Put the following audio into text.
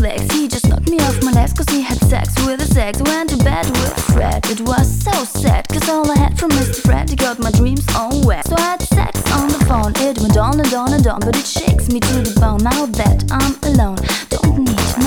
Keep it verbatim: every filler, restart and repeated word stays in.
flex. He just knocked me off my legs cause he had sex with his ex. Went to bed with Fred. It was so sad cause all I had from Mister Fred, he got my dreams all wet. So I had sex on the phone. It went on and on and on, but it shakes me to the bone now that I'm